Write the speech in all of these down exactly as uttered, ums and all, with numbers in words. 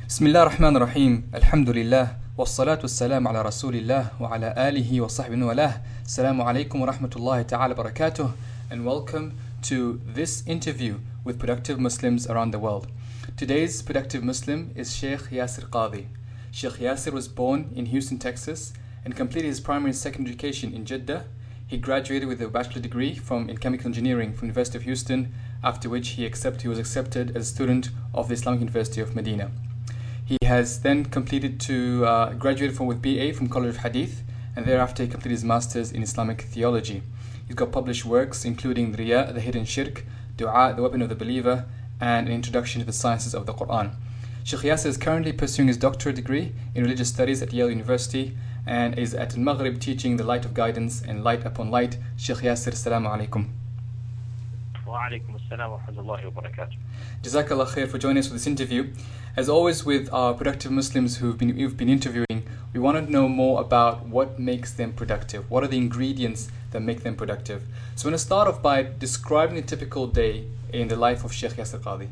بسم الله الرحمن الرحيم الحمد لله والصلاة والسلام على رسول الله وعلى آله وصحبه والاه. Assalamu alaikum wa rahmatullahi ta'ala barakatuh, and welcome to this interview with productive Muslims around the world. Today's productive Muslim is Sheikh Yasir Qadhi. Sheikh Yasir was born in Houston, Texas, and completed his primary and secondary education in Jeddah. He graduated with a bachelor degree from in chemical engineering from University of Houston, after which he accept, he was accepted as a student of the Islamic University of Medina. He has then completed to uh, graduated from with B A from College of Hadith, and thereafter he completed his masters in Islamic theology. He's got published works including Riya, the Hidden Shirk, Dua, the Weapon of the Believer, and an introduction to the sciences of the Quran. Sheikh Yasir is currently pursuing his doctorate degree in religious studies at Yale University and is at Al-Maghrib teaching the light of guidance and light upon light. Sheikh Yasir, assalamu alaikum. Wa alaikum assalam wa rahmatullahi wa barakatuh. Jazakallah khair for joining us for this interview. As always with our productive Muslims who've been, who've been interviewing, we want to know more about what makes them productive. What are the ingredients that make them productive? So I'm going to start off by describing a typical day in the life of Sheikh Yasir Qadhi.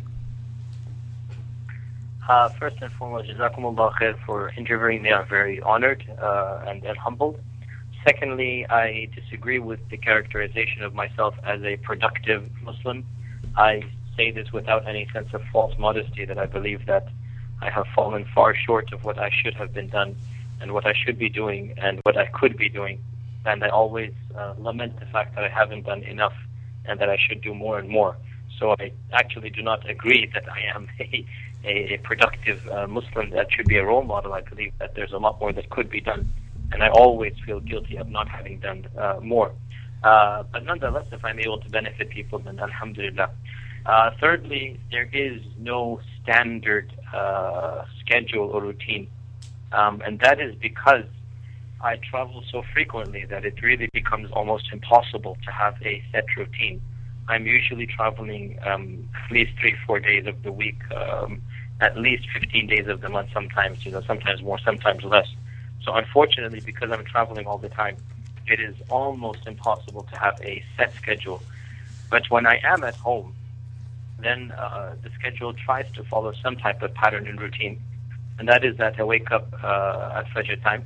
Uh, first and foremost, Jazakumullah khair for interviewing me. I'm very honored uh, and, and humbled. Secondly, I disagree with the characterization of myself as a productive Muslim. I say this without any sense of false modesty, that I believe that I have fallen far short of what I should have been done and what I should be doing and what I could be doing. And I always uh, lament the fact that I haven't done enough and that I should do more and more. So I actually do not agree that I am a, a, a productive uh, Muslim that should be a role model. I believe that there's a lot more that could be done. And I always feel guilty of not having done uh, more. Uh, but nonetheless, if I'm able to benefit people, then alhamdulillah. Uh, thirdly, there is no standard uh, schedule or routine. Um, and that is because I travel so frequently that it really becomes almost impossible to have a set routine. I'm usually traveling um, at least three, four days of the week, um, at least fifteen days of the month sometimes, you know, sometimes more, sometimes less. So unfortunately, because I'm traveling all the time, it is almost impossible to have a set schedule. But when I am at home, then uh, the schedule tries to follow some type of pattern and routine. And that is that I wake up uh, at Fajr time,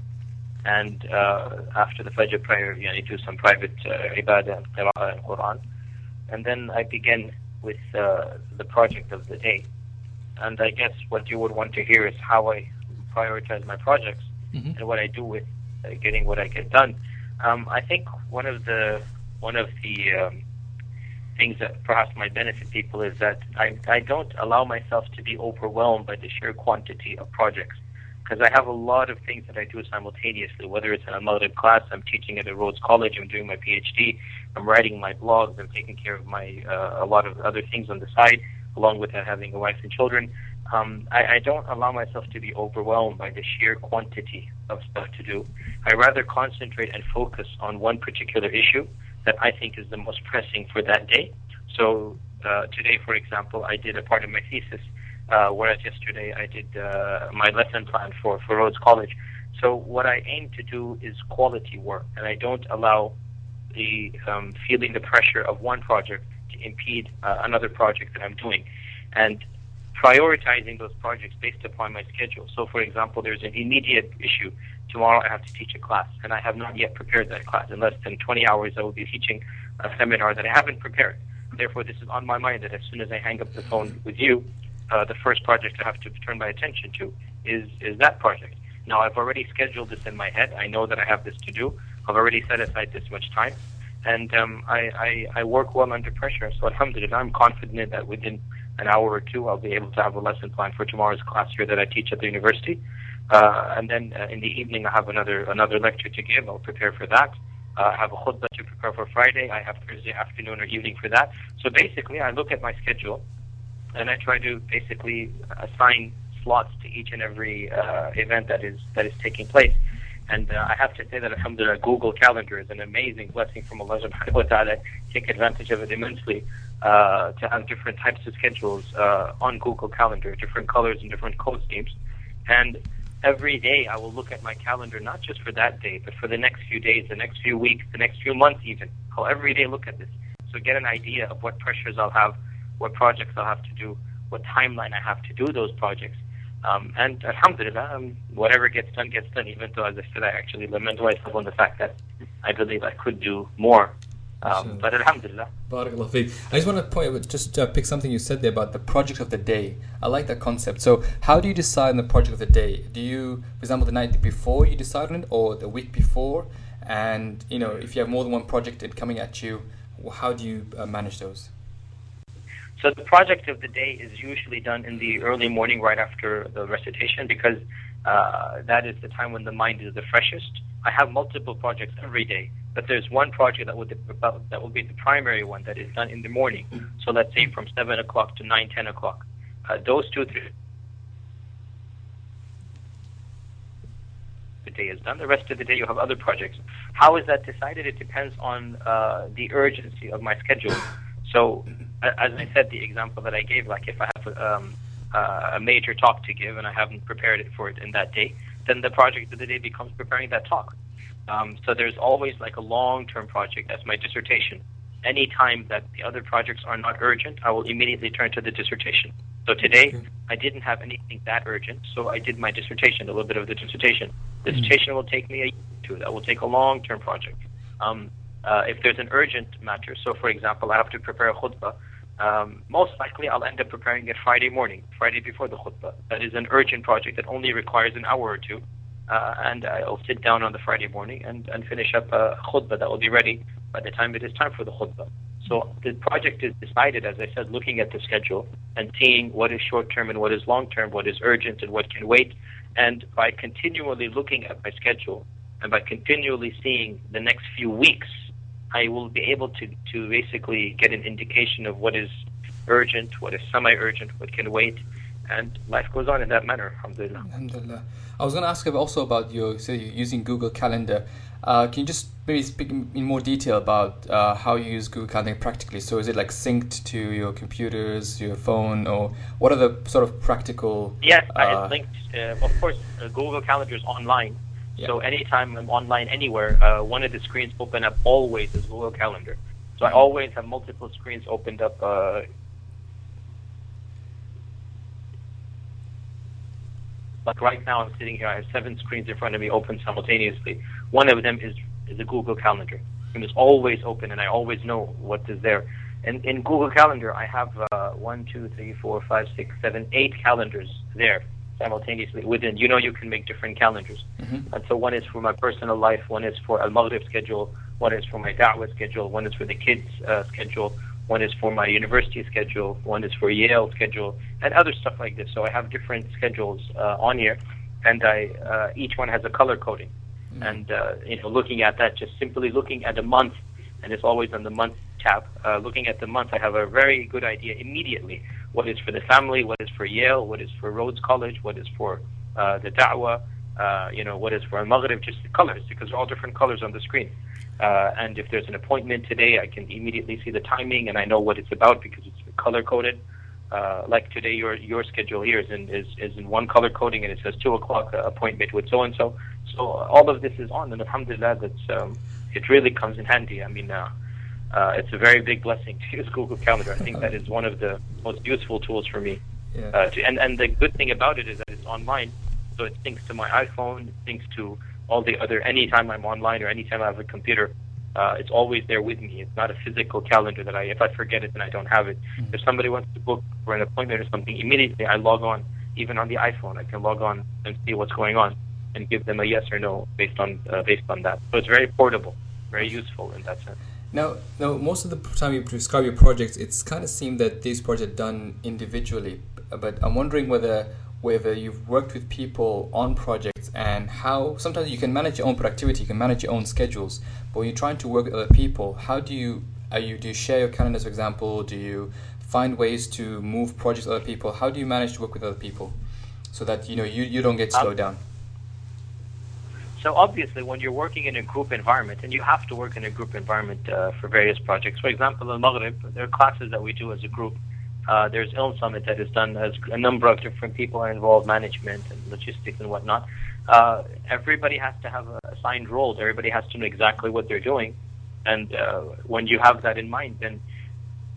and uh, after the Fajr prayer, you know, I do some private uh, ibadah and qira'ah and Quran. And then I begin with uh, the project of the day. And I guess what you would want to hear is how I prioritize my projects. Mm-hmm. And what I do with uh, getting what I get done. Um, I think one of the one of the um, things that perhaps might benefit people is that I, I don't allow myself to be overwhelmed by the sheer quantity of projects, because I have a lot of things that I do simultaneously, whether it's in a Maghrib class, I'm teaching at a Rhodes College, I'm doing my PhD, I'm writing my blogs, I'm taking care of my uh, a lot of other things on the side, along with uh, having a wife and children. Um, I, I don't allow myself to be overwhelmed by the sheer quantity of stuff to do. I rather concentrate and focus on one particular issue that I think is the most pressing for that day. So uh, today, for example, I did a part of my thesis, uh, whereas yesterday I did uh, my lesson plan for, for Rhodes College. So what I aim to do is quality work, and I don't allow the um, feeling the pressure of one project to impede uh, another project that I'm doing. And prioritizing those projects based upon my schedule. So, for example, there's an immediate issue. Tomorrow I have to teach a class, and I have not yet prepared that class. In less than twenty hours, I will be teaching a seminar that I haven't prepared. Therefore, this is on my mind that as soon as I hang up the phone with you, uh, the first project I have to turn my attention to is, is that project. Now, I've already scheduled this in my head. I know that I have this to do. I've already set aside this much time. And um, I, I, I work well under pressure. So, alhamdulillah, I'm confident that within an hour or two, I'll be able to have a lesson plan for tomorrow's class here that I teach at the university. Uh, and then uh, in the evening, I have another another lecture to give. I'll prepare for that. Uh, I have a khutbah to prepare for Friday. I have Thursday afternoon or evening for that. So basically, I look at my schedule, and I try to basically assign slots to each and every uh, event that is that is taking place. And uh, I have to say that, alhamdulillah, Google Calendar is an amazing blessing from Allah subhanahu wa ta'ala. Take advantage of it immensely. Uh, to have different types of schedules uh, on Google Calendar, different colors and different code schemes. And every day I will look at my calendar, not just for that day, but for the next few days, the next few weeks, the next few months even. I'll every day look at this. So get an idea of what pressures I'll have, what projects I'll have to do, what timeline I have to do those projects. Um, and alhamdulillah, um, whatever gets done, gets done, even though, as I said, I actually lament myself on the fact that I believe I could do more. Um, but alhamdulillah. Barakallah feek. I just want to point out, just uh, pick something you said there about the project of the day. I like that concept. So how do you decide on the project of the day? Do you, for example, the night before you decide on it, or the week before? And, you know, if you have more than one project coming at you, how do you uh, manage those? So the project of the day is usually done in the early morning right after the recitation, because uh, that is the time when the mind is the freshest. I have multiple projects every day, but there's one project that will, that will be the primary one that is done in the morning. So let's say from seven o'clock to nine, ten o'clock. Uh, those two, three, the day is done. The rest of the day you have other projects. How is that decided? It depends on uh, the urgency of my schedule. So, as I said, the example that I gave, like if I have um, uh, a major talk to give and I haven't prepared it for it in that day, then the project of the day becomes preparing that talk. Um, so there's always like a long-term project. That's my dissertation. Any time that the other projects are not urgent, I will immediately turn to the dissertation. So today, I didn't have anything that urgent, so I did my dissertation, a little bit of the dissertation. The dissertation will take me a year or two. That will take a long-term project. Um, Uh, if there's an urgent matter, so for example, I have to prepare a khutbah, um, most likely I'll end up preparing it Friday morning, Friday before the khutbah. That is an urgent project that only requires an hour or two, uh, and I'll sit down on the Friday morning and, and finish up a khutbah that will be ready by the time it is time for the khutbah. So the project is decided, as I said, looking at the schedule and seeing what is short-term and what is long-term, what is urgent and what can wait, and by continually looking at my schedule and by continually seeing the next few weeks, I will be able to, to basically get an indication of what is urgent, what is semi-urgent, what can wait, and life goes on in that manner, alhamdulillah. Alhamdulillah. I was going to ask also about your, so you're using Google Calendar. Uh, can you just maybe speak in more detail about uh, how you use Google Calendar practically? So is it like synced to your computers, your phone, or what are the sort of practical... Yes, uh, it's linked. Uh, of course, uh, Google Calendar is online. Yeah. So anytime I'm online anywhere, uh, one of the screens open up always is Google Calendar. So I always have multiple screens opened up. Uh, like right now I'm sitting here, I have seven screens in front of me open simultaneously. One of them is, is a Google Calendar. And it's always open and I always know what is there. And in Google Calendar I have uh, one, two, three, four, five, six, seven, eight calendars there simultaneously within. You know, you can make different calendars. Mm-hmm. And so one is for my personal life, one is for Al-Maghrib schedule, one is for my Da'wah schedule, one is for the kids uh, schedule, one is for my university schedule, one is for Yale schedule, and other stuff like this. So I have different schedules uh, on here, and I uh, each one has a color coding. Mm-hmm. And uh, you know, looking at that, just simply looking at a month, and it's always on the month tab. Uh, looking at the month, I have a very good idea immediately what is for the family, what is for Yale, what is for Rhodes College, what is for uh, the Da'wah, uh, you know, what is for Al-Maghrib, just the colors, because they're all different colors on the screen. Uh, and if there's an appointment today, I can immediately see the timing and I know what it's about because it's color-coded. Uh, like today, your your schedule here is in, is, is in one color coding and it says two o'clock uh, appointment with so-and-so. So all of this is on, and alhamdulillah, that's, um, it really comes in handy. I mean, uh, Uh, it's a very big blessing to use Google Calendar. I think that is one of the most useful tools for me. Yeah. Uh, to, and, and the good thing about it is that it's online, so it syncs to my iPhone, it syncs to all the other, anytime I'm online or anytime I have a computer, uh, it's always there with me. It's not a physical calendar that I, if I forget it, then I don't have it. Mm-hmm. If somebody wants to book for an appointment or something, immediately I log on, even on the iPhone, I can log on and see what's going on and give them a yes or no based on, uh, based on that. So it's very portable, very useful in that sense. Now, now, most of the time you describe your projects, it's kind of seemed that these projects are done individually. But I'm wondering whether whether you've worked with people on projects and how sometimes you can manage your own productivity, you can manage your own schedules. But when you're trying to work with other people, how do you are you do you share your calendars, for example? Do you find ways to move projects with other people? How do you manage to work with other people so that you know you, you don't get slowed down? So obviously, when you're working in a group environment, and you have to work in a group environment uh, for various projects. For example, in Maghrib, there are classes that we do as a group. Uh, there's Ilm Summit that is done as a number of different people are involved, management and logistics and whatnot. Uh, everybody has to have assigned roles. Everybody has to know exactly what they're doing. And uh, when you have that in mind, then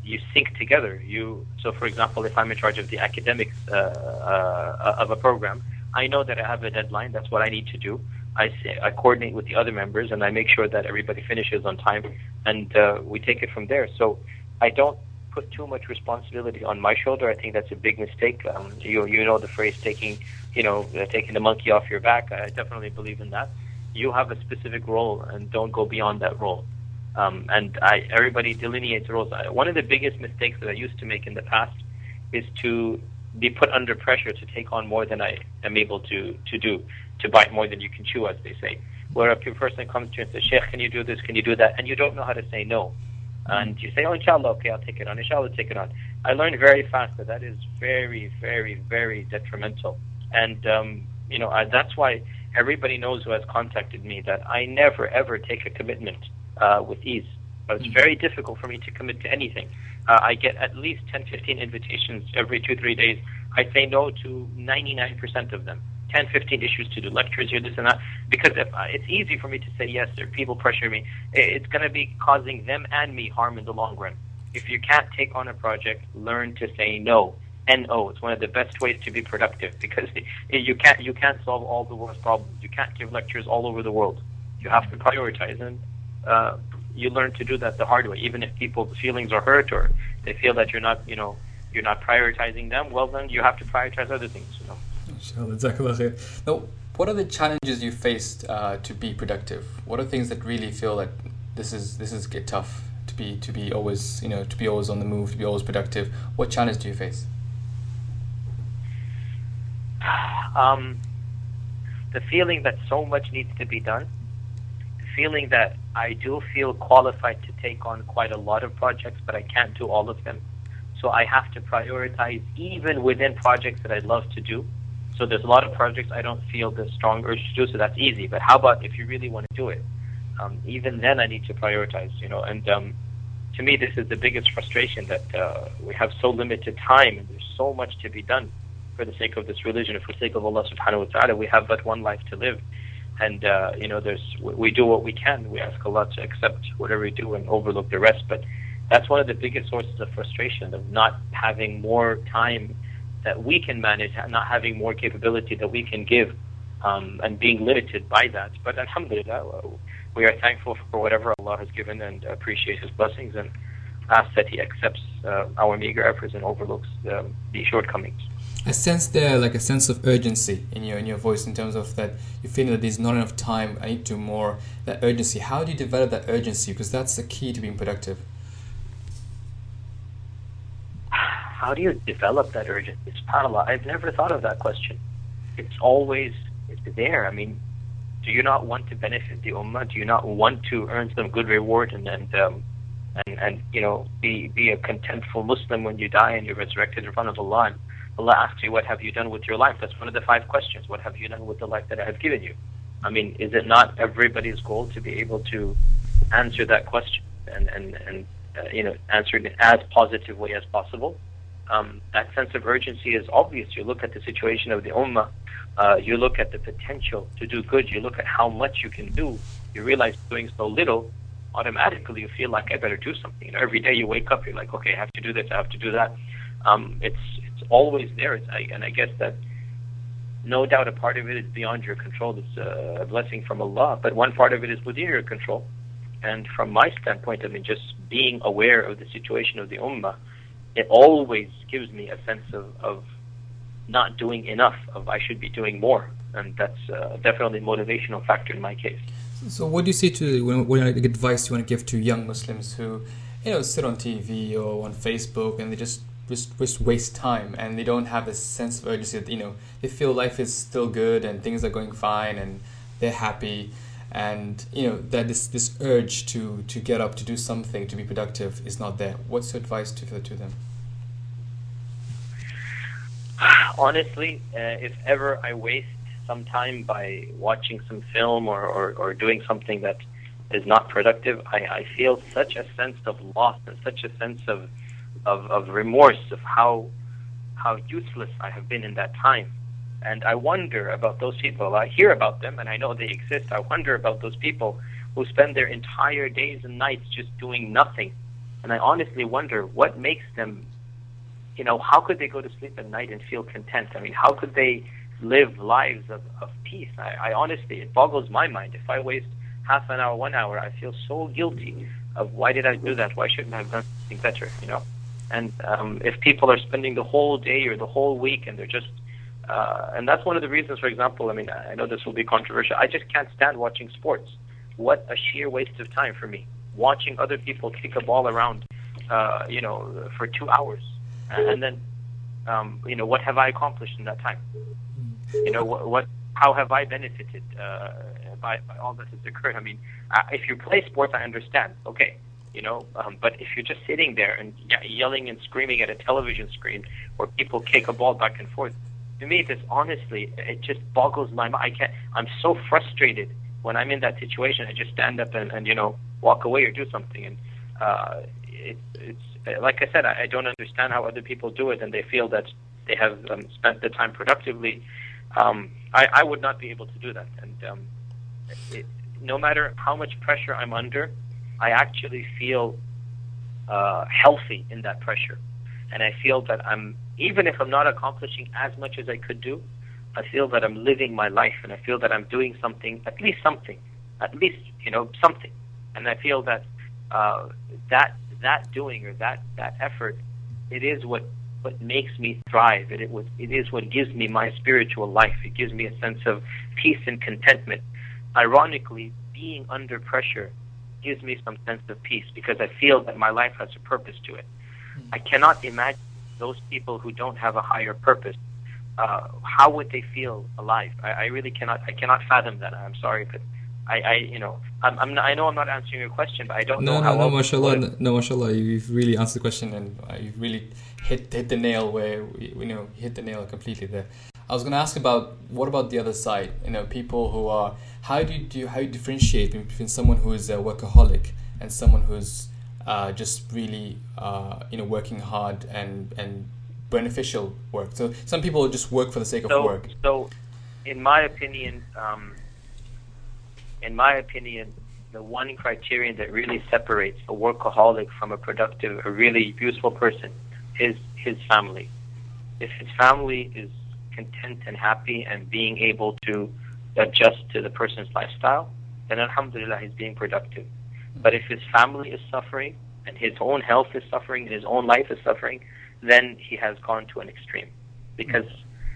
you sync together. You so, for example, if I'm in charge of the academics uh, uh, of a program, I know that I have a deadline. That's what I need to do. I say, I coordinate with the other members, and I make sure that everybody finishes on time, and uh, we take it from there. So I don't put too much responsibility on my shoulder. I think that's a big mistake. Um, you you know the phrase taking you know uh, taking the monkey off your back. I definitely believe in that. You have a specific role, and don't go beyond that role. Um, and I, everybody delineates roles. I, one of the biggest mistakes that I used to make in the past is to be put under pressure to take on more than I am able to, to do, to bite more than you can chew, as they say. Where a person comes to you and says, Sheikh, can you do this, can you do that? And you don't know how to say no. And you say, oh, inshallah, okay, I'll take it on, inshallah, take it on. I learned very fast that that is very, very, very detrimental. And, um, you know, I, that's why everybody knows who has contacted me that I never, ever take a commitment uh, with ease. But it's very difficult for me to commit to anything. Uh, I get at least ten, fifteen invitations every two, three days. I say no to ninety-nine percent of them. ten, fifteen issues to do, lectures here, this and that. Because if, uh, it's easy for me to say yes, or people pressure me. It's going to be causing them and me harm in the long run. If you can't take on a project, learn to say no. N O. It's one of the best ways to be productive, because you can't you can't solve all the world's problems. You can't give lectures all over the world. You have to prioritize, and uh, you learn to do that the hard way. Even if people's feelings are hurt, or they feel that you're not, you know, you're not prioritizing them, well, then you have to prioritize other things. You know. Inshallah, Jazakallah khair. Now, what are the challenges you faced uh, to be productive? What are things that really feel that this is this is get tough to be to be always you know to be always on the move, to be always productive? What challenge do you face? Um, the feeling that so much needs to be done, the feeling that I do feel qualified to take on quite a lot of projects, but I can't do all of them. So I have to prioritize even within projects that I'd love to do. So there's a lot of projects I don't feel the strong urge to do, so that's easy. But how about if you really want to do it? Um, even then I need to prioritize, you know. And um, to me, this is the biggest frustration, that uh, we have so limited time and there's so much to be done for the sake of this religion, for the sake of Allah subhanahu wa ta'ala. We have but one life to live. And, uh, you know, there's we do what we can. We ask Allah to accept whatever we do and overlook the rest. But that's one of the biggest sources of frustration, of not having more time that we can manage, not having more capability that we can give, um, and being limited by that. But alhamdulillah, we are thankful for whatever Allah has given and appreciate His blessings, and ask that He accepts uh, our meager efforts and overlooks uh, the shortcomings. I sense there like a sense of urgency in your in your voice, in terms of that you feel that there's not enough time, I need to do more, that urgency. How do you develop that urgency? Because that's the key to being productive. How do you develop that urgency? SubhanAllah, I've never thought of that question. It's always it's there. I mean, do you not want to benefit the ummah? Do you not want to earn some good reward and and um, and, and you know be be a contentful Muslim when you die and you're resurrected in front of Allah? And Allah asks you, what have you done with your life? That's one of the five questions. What have you done with the life that I have given you? I mean, is it not everybody's goal to be able to answer that question and and and uh, you know answer it in as positive way as possible? Um, that sense of urgency is obvious. You look at the situation of the ummah, uh, you look at the potential to do good, you look at how much you can do, you realize doing so little, automatically you feel like I better do something. You know, every day you wake up, you're like, okay, I have to do this, I have to do that. Um, it's it's always there, it's, I, and I guess that no doubt a part of it is beyond your control. It's a blessing from Allah, but one part of it is within your control. And from my standpoint, I mean, just being aware of the situation of the ummah, it always gives me a sense of, of not doing enough, of I should be doing more. And that's uh, definitely a motivational factor in my case. So what do you say to, when, when like, advice you want to give to young Muslims who, you know, sit on T V or on Facebook and they just, just, just waste time, and they don't have a sense of urgency that, you know, they feel life is still good and things are going fine and they're happy, and, you know, that this, this urge to, to get up, to do something, to be productive is not there. What's your advice to, to them? Honestly, uh, if ever I waste some time by watching some film or, or, or doing something that is not productive, I, I feel such a sense of loss and such a sense of, of, of remorse of how how useless I have been in that time. And I wonder about those people. I hear about them and I know they exist. I wonder about those people who spend their entire days and nights just doing nothing. And I honestly wonder what makes them, you know, how could they go to sleep at night and feel content? I mean, how could they live lives of, of peace? I, I honestly, it boggles my mind. If I waste half an hour, one hour, I feel so guilty of why did I do that? Why shouldn't I have done something better, you know? And um, if people are spending the whole day or the whole week and they're just, uh, and that's one of the reasons, for example, I mean, I know this will be controversial, I just can't stand watching sports. What a sheer waste of time for me. Watching other people kick a ball around, uh, you know, for two hours. And then, um, you know, what have I accomplished in that time? You know, what, what how have I benefited uh, by, by all that has occurred? I mean, uh, if you play sports, I understand, okay, you know, um, but if you're just sitting there and yelling and screaming at a television screen or people kick a ball back and forth, to me, this honestly, it just boggles my mind. I can't, I'm so frustrated when I'm in that situation. I just stand up and, and you know, walk away or do something. And uh, it, it's, like I said, I, I don't understand how other people do it and they feel that they have um, spent the time productively. Um, I, I would not be able to do that. And um, it, no matter how much pressure I'm under, I actually feel uh, healthy in that pressure. And I feel that I'm, even if I'm not accomplishing as much as I could do, I feel that I'm living my life and I feel that I'm doing something, at least something, at least, you know, something. And I feel that uh, that that doing or that, that effort, it is what, what makes me thrive. It, it, was, it is what gives me my spiritual life. It gives me a sense of peace and contentment. Ironically, being under pressure gives me some sense of peace because I feel that my life has a purpose to it. I cannot imagine those people who don't have a higher purpose. Uh, how would they feel alive? I, I really cannot. I cannot fathom that. I'm sorry, but I, I you know, I'm, I'm not, I know I'm not answering your question, but I don't no, know no, how. No, no, mashallah, no, no, mashallah. You've really answered the question, and uh, you've really hit hit the nail where you know you hit the nail completely there. I was going to ask about what about the other side? You know, people who are. How do you do? How do you differentiate between someone who is a workaholic and someone who's uh, just really uh, you know working hard and and beneficial work? So some people just work for the sake of so, work. So, in my opinion, um, in my opinion, the one criterion that really separates a workaholic from a productive, a really useful person, is his family. If his family is content and happy and being able to adjust to the person's lifestyle, then alhamdulillah, he's being productive. But if his family is suffering and his own health is suffering and his own life is suffering, then he has gone to an extreme. Because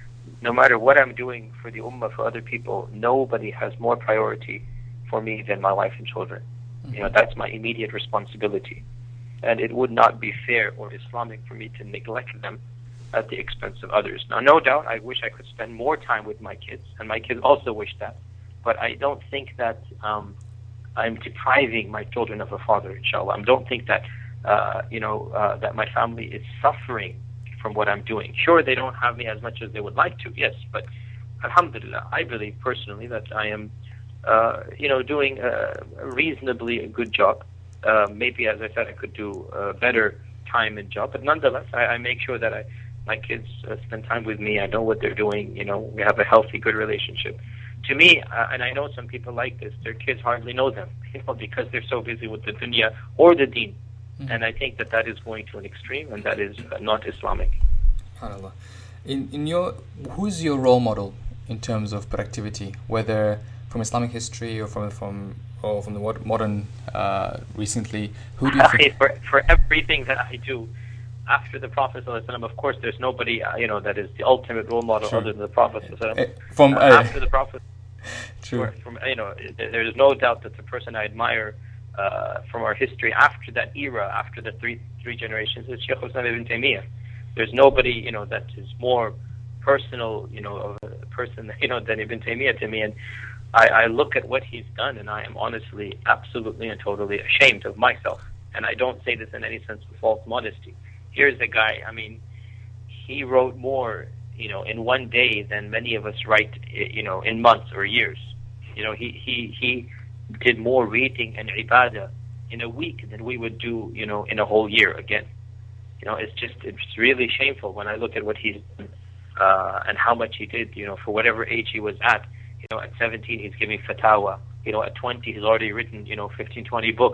no matter what I'm doing for the ummah, for other people, nobody has more priority for me than my wife and children. Mm-hmm. You know, that's my immediate responsibility. And it would not be fair or Islamic for me to neglect them at the expense of others. Now, no doubt, I wish I could spend more time with my kids, and my kids also wish that. But I don't think that um, I'm depriving my children of a father, inshallah. I don't think that, uh, you know, uh, that my family is suffering from what I'm doing. Sure, they don't have me as much as they would like to, yes, but alhamdulillah, I believe personally that I am, uh, you know, doing a reasonably a good job. Uh, maybe, as I said, I could do a better time and job, but nonetheless, I, I make sure that I my kids uh, spend time with me. I know what they're doing. You know, we have a healthy, good relationship. To me, uh, and I know some people like this, their kids hardly know them, you know, because they're so busy with the dunya or the deen. Mm-hmm. And I think that that is going to an extreme, and that is uh, not Islamic. SubhanAllah. In in your, who's your role model in terms of productivity, whether from Islamic history or from from or from the modern uh, recently? Who do you think? for for everything that I do? After the Prophet ﷺ, of course, there's nobody, uh, you know, that is the ultimate role model True. Other than the Prophet ﷺ. From uh, uh, after the Prophet, True. From, you know, there is no doubt that the person I admire uh, from our history after that era, after the three three generations, is Shaykh Islam ibn Taymiyyah. There's nobody, you know, that is more personal, you know, of a person, you know, than Ibn Taymiyyah to me. And I, I look at what he's done, and I am honestly, absolutely, and totally ashamed of myself. And I don't say this in any sense of false modesty. Here's a guy, I mean, he wrote more, you know, in one day than many of us write, you know, in months or years. You know, he, he, he did more reading and ibadah in a week than we would do, you know, in a whole year again. You know, it's just, it's really shameful when I look at what he's done uh, and how much he did, you know, for whatever age he was at. You know, at seventeen, he's giving fatwa. You know, at twenty, he's already written, you know, fifteen, twenty books.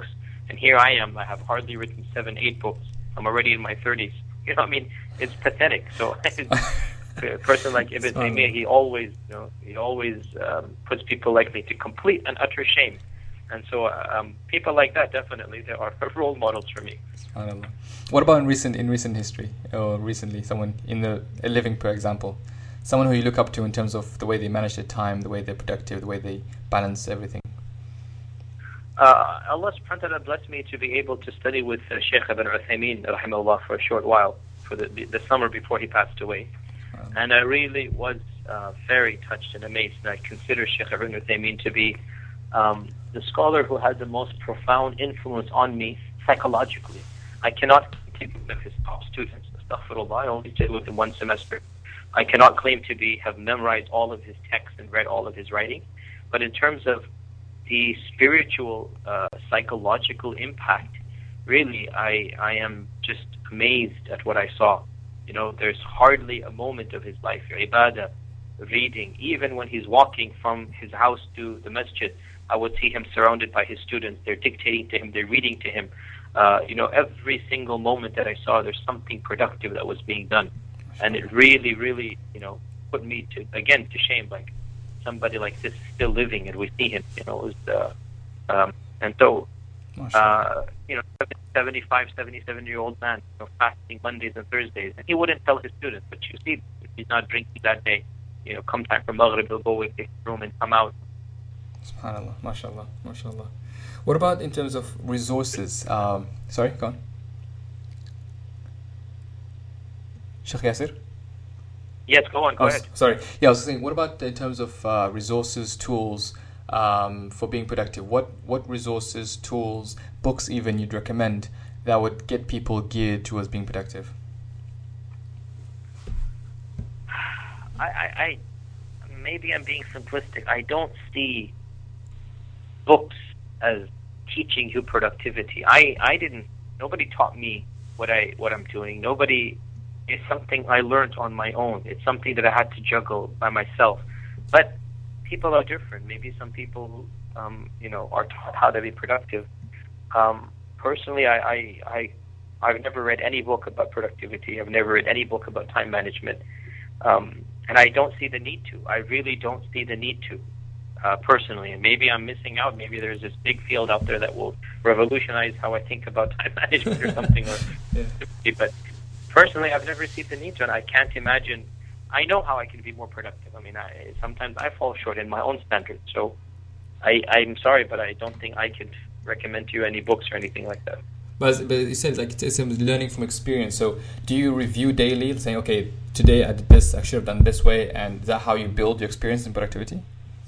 And here I am, I have hardly written seven, eight books. I'm already in my thirties. You know, I mean, it's pathetic. So a person like Ibn Taymiyyah, he always, you know, he always um, puts people like me to complete and utter shame. And so um, people like that, definitely, they are role models for me. SubhanAllah. What about in recent in recent history, or recently, someone in the a living, for example, someone who you look up to in terms of the way they manage their time, the way they're productive, the way they balance everything? Uh, Allah subhanahu wa ta'ala blessed me to be able to study with uh, Shaykh Ibn Uthaymeen, rahimahullah, for a short while, for the, the summer before he passed away. Um, and I really was uh, very touched and amazed, and I consider Shaykh Ibn Uthaymeen to be um, the scholar who has the most profound influence on me psychologically. I cannot claim to be one of his top students. Astaghfirullah, I only did with him one semester. I cannot claim to be have memorized all of his texts and read all of his writing. But in terms of the spiritual, uh, psychological impact, really, I, I am just amazed at what I saw. You know, there's hardly a moment of his life, ibadah, reading. Even when he's walking from his house to the masjid, I would see him surrounded by his students. They're dictating to him, they're reading to him. Uh, you know, every single moment that I saw, there's something productive that was being done. And it really, really, you know, put me to, again, to shame, like, somebody like this is still living and we see him, you know, was, uh, um, and so, uh, you know, seventy-five, seventy-seven year old man, you know, fasting Mondays and Thursdays, and he wouldn't tell his students, but you see, if he's not drinking that day, you know, come time for Maghrib, he'll go away to his room and come out. SubhanAllah, mashallah, mashallah. What about in terms of resources? Um, sorry, go on. Sheikh Yasir? Yes, go on, go oh, ahead. Sorry. Yeah, I was saying, what about in terms of uh, resources, tools um, for being productive? What what resources, tools, books even you'd recommend that would get people geared towards being productive? I, I, I maybe I'm being simplistic. I don't see books as teaching you productivity. I, I didn't, nobody taught me what I what I'm doing. Nobody. It's something I learned on my own. It's something that I had to juggle by myself. But people are different. Maybe some people, um, you know, are taught how to be productive. Um, personally, I, I, I, I've never read any book about productivity. I've never read any book about time management. Um, and I don't see the need to. I really don't see the need to, uh, personally. And maybe I'm missing out. Maybe there's this big field out there that will revolutionize how I think about time management or something. Or, yeah. But personally, I've never seen the need to, and I can't imagine. I know how I can be more productive. I mean, I, sometimes I fall short in my own standards. So I, I'm sorry, but I don't think I could recommend to you any books or anything like that. But, but it says like it's learning from experience. So do you review daily, saying, okay, today I did this, I should have done this way, and is that how you build your experience in productivity?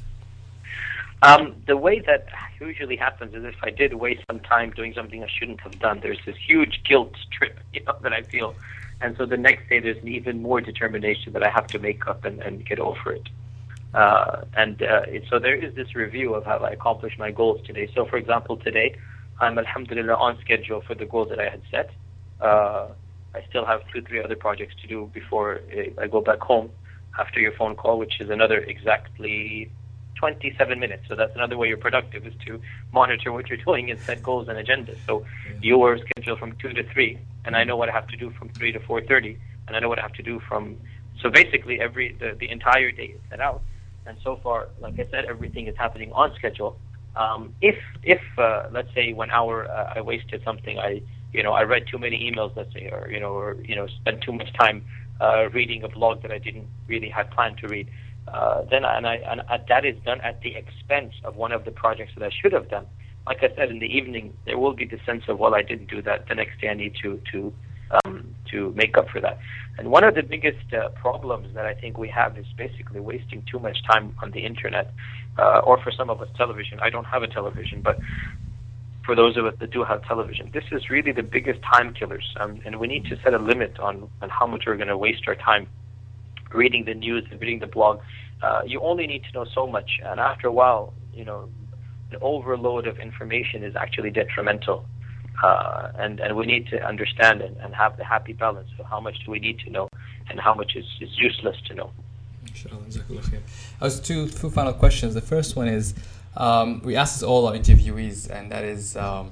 Um, the way that usually happens is if I did waste some time doing something I shouldn't have done, there's this huge guilt trip, you know, that I feel. And so the next day there's an even more determination that I have to make up and, and get over it. Uh, and uh, it, so there is this review of how I accomplished my goals today. So for example, today I'm alhamdulillah on schedule for the goals that I had set. Uh, I still have two, three other projects to do before I go back home after your phone call, which is another exactly twenty-seven minutes. So that's another way you're productive, is to monitor what you're doing and set goals and agendas. So you were scheduled from two to three, and I know what I have to do from three to four thirty, and I know what I have to do from. So basically, every the, the entire day is set out, and so far, like I said, everything is happening on schedule. Um, if if uh, let's say one hour uh, I wasted something, I you know I read too many emails, let's say, or you know or you know spent too much time uh, reading a blog that I didn't really had planned to read. Uh, then and I and that is done at the expense of one of the projects that I should have done. Like I said, in the evening there will be the sense of, well, I didn't do that. The next day I need to to um, to make up for that. And one of the biggest uh, problems that I think we have is basically wasting too much time on the internet, uh, or for some of us, television. I don't have a television, but for those of us that do have television, this is really the biggest time killers. Um, and we need to set a limit on on how much we're going to waste our time reading the news and reading the blog. Uh, you only need to know so much, and after a while, you know, an overload of information is actually detrimental. Uh, and, and we need to understand and, and have the happy balance of how much do we need to know and how much is, is useless to know. Inshallah, jazakallah khair. I was two, two final questions. The first one is, um, we ask this all our interviewees, and that is, um,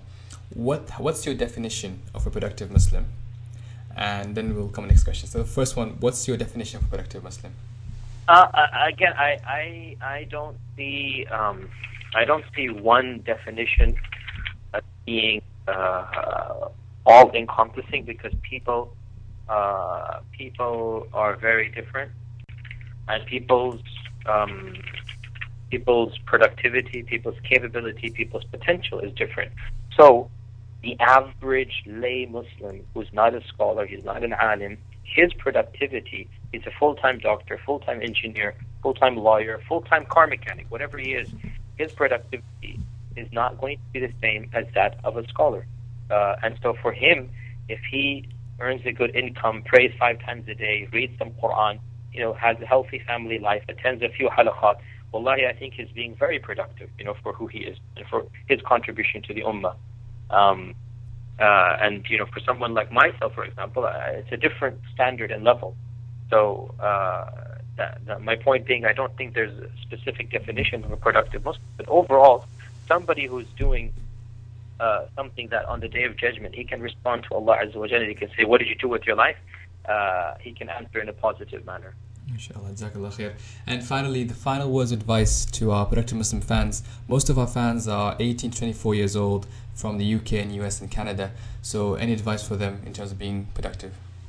what what's your definition of a productive Muslim? And then we'll come to the next question. So the first one, what's your definition of a productive Muslim? Uh, again, I, I I don't see um, I don't see one definition as being uh, all encompassing, because people uh, people are very different, and people's um, people's productivity, people's capability, people's potential is different. So the average lay Muslim who's not a scholar, he's not an alim, his productivity, he's a full-time doctor, full-time engineer, full-time lawyer, full-time car mechanic, whatever he is, his productivity is not going to be the same as that of a scholar. Uh, and so for him, if he earns a good income, prays five times a day, reads some Quran, you know, has a healthy family life, attends a few halakhat, wallahi, I think he's being very productive, you know, for who he is and for his contribution to the ummah. Um, uh, and, you know, for someone like myself, for example, uh, it's a different standard and level. So uh, that, that my point being, I don't think there's a specific definition of a productive Muslim. But overall, somebody who's doing uh, something that on the Day of Judgment, he can respond to Allah Azza wa Jalla, he can say, what did you do with your life? Uh, he can answer in a positive manner. Inshallah, Jazakallah khair. And finally, the final words of advice to our productive Muslim fans. Most of our fans are eighteen to twenty-four years old from the U K and U S and Canada. So any advice for them in terms of being productive?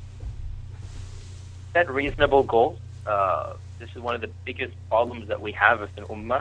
Set reasonable goals. Uh, this is one of the biggest problems that we have as an ummah.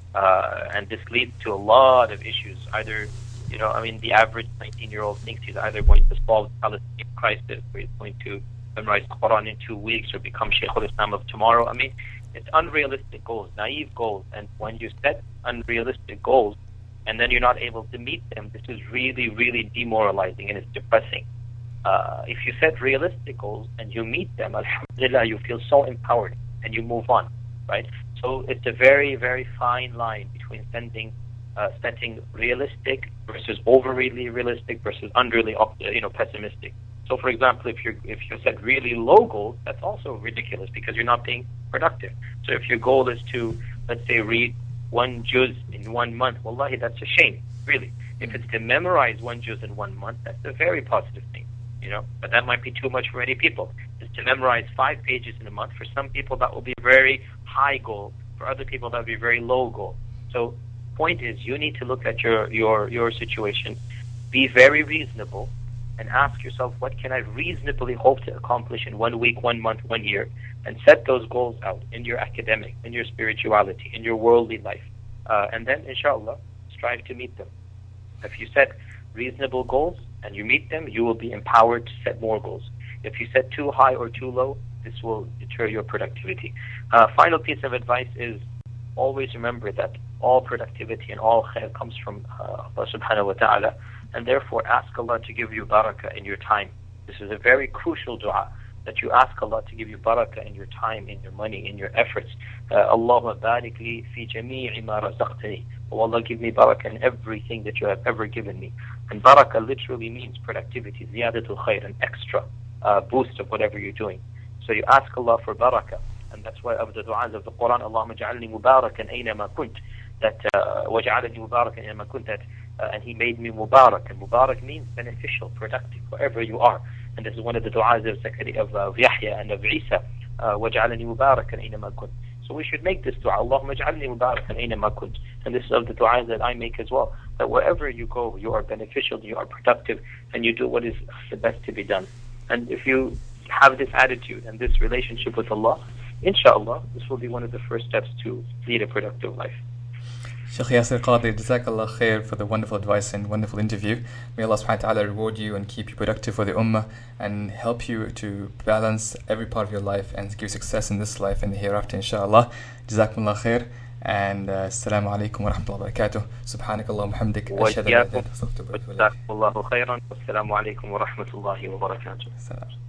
Uh, and this leads to a lot of issues. Either, you know, I mean, the average nineteen-year-old thinks he's either going to solve the Palestinian crisis, or he's going to memorize Quran in two weeks, or become Shaykh al-Islam of tomorrow. I mean, it's unrealistic goals, naive goals. And when you set unrealistic goals and then you're not able to meet them, this is really, really demoralizing and it's depressing. Uh, if you set realistic goals and you meet them, alhamdulillah, you feel so empowered and you move on, right? So it's a very, very fine line between sending, uh, setting realistic versus overly realistic versus unreally, you know, pessimistic. So, for example, if you if you set really low goals, that's also ridiculous because you're not being productive. So, if your goal is to, let's say, read one juz in one month, wallahi, that's a shame, really. If it's to memorize one juz in one month, that's a very positive thing, you know. But that might be too much for many people. It's to memorize five pages in a month. For some people, that will be a very high goal. For other people, that will be a very low goal. So, point is, you need to look at your your your situation, be very reasonable, and ask yourself, what can I reasonably hope to accomplish in one week, one month, one year, and set those goals out in your academic, in your spirituality, in your worldly life. Uh, and then, inshallah, strive to meet them. If you set reasonable goals and you meet them, you will be empowered to set more goals. If you set too high or too low, this will deter your productivity. Uh, final piece of advice is always remember that all productivity and all khair comes from uh, Allah subhanahu wa ta'ala. And therefore ask Allah to give you barakah in your time. This is a very crucial dua, that you ask Allah to give you barakah in your time, in your money, in your efforts. Allahumma barik li fi jami'i ma razaqtani. Oh Allah, give me barakah in everything that you have ever given me. And barakah literally means productivity, ziyadatul khair, an extra uh, boost of whatever you're doing. So you ask Allah for barakah. And that's why of the du'as of the Quran, Allahumma ja'alni mubarakan aynama kunt. That وَجَعَلَنِي مُبَارَكًا إِنَّمَا كُنْتَ, and He made me Mubarak. And Mubarak means beneficial, productive, wherever you are. And this is one of the du'as of Zakaria, of, of Yahya and of Isa. وَجَعَلَنِي مُبَارَكًا إِنَّمَا كُنْت. So we should make this dua. Allahumma ja'alni mubarakan aynama kunt. And this is of the du'as that I make as well. That wherever you go, you are beneficial, you are productive, and you do what is the best to be done. And if you have this attitude and this relationship with Allah, inshallah, this will be one of the first steps to lead a productive life. Shaykh Yasir Qadhi, Jazakallah khair for the wonderful advice and wonderful interview. May Allah subhanahu wa ta'ala reward you and keep you productive for the ummah and help you to balance every part of your life and give success in this life and the hereafter, inshallah. Jazakumullah khair. And uh, assalamu alaikum wa rahmatullahi wa barakatuh. Subhanakallah wa hamdik. Wa iyyakum. Jazakumullahu khairan. Wassalamu alaikum wa rahmatullahi wa barakatuh.